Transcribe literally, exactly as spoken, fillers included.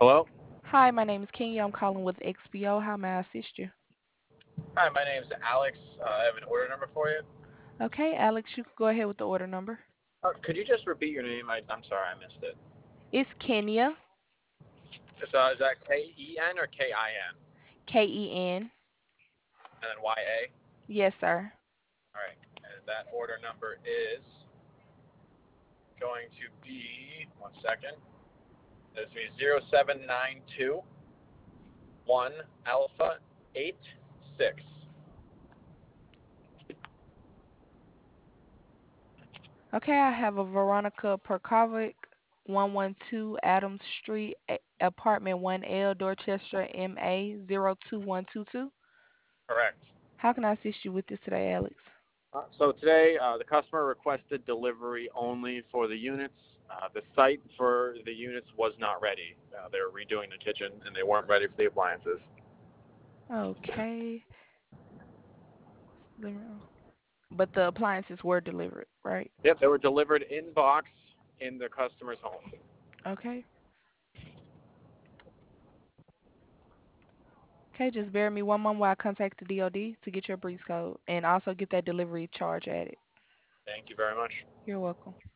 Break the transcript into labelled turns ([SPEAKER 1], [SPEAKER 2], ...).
[SPEAKER 1] Hello?
[SPEAKER 2] Hi, my name is Kenya. I'm calling with X B O. How may I assist you?
[SPEAKER 1] Hi, my name's Alex. Uh, I have an order number for you.
[SPEAKER 2] Okay, Alex, you can go ahead with the order number.
[SPEAKER 1] Uh, could you just repeat your name? I, I'm sorry, I missed it.
[SPEAKER 2] It's Kenya,
[SPEAKER 1] It's, uh, is that K E N or K I N?
[SPEAKER 2] K E N.
[SPEAKER 1] And then Y A?
[SPEAKER 2] Yes, sir.
[SPEAKER 1] All right. And that order number is going to be, one second, it's going to be zero seven nine two one Alpha eight six.
[SPEAKER 2] Okay, I have a Veronica Perkovic, one one two Adams Street, a- apartment one L, Dorchester, M A zero two one two two.
[SPEAKER 1] Correct.
[SPEAKER 2] How can I assist you with this today, Alex?
[SPEAKER 1] Uh, so today, uh, the customer requested delivery only for the units. Uh, the site for the units was not ready. Uh, they were redoing the kitchen and they weren't ready for the appliances.
[SPEAKER 2] Okay. But the appliances were delivered, right?
[SPEAKER 1] Yep, they were delivered in box in the customer's home.
[SPEAKER 2] Okay. Okay, just bear me one moment while I contact the D O D to get your breeze code and also get that delivery charge added.
[SPEAKER 1] Thank you very much.
[SPEAKER 2] You're welcome.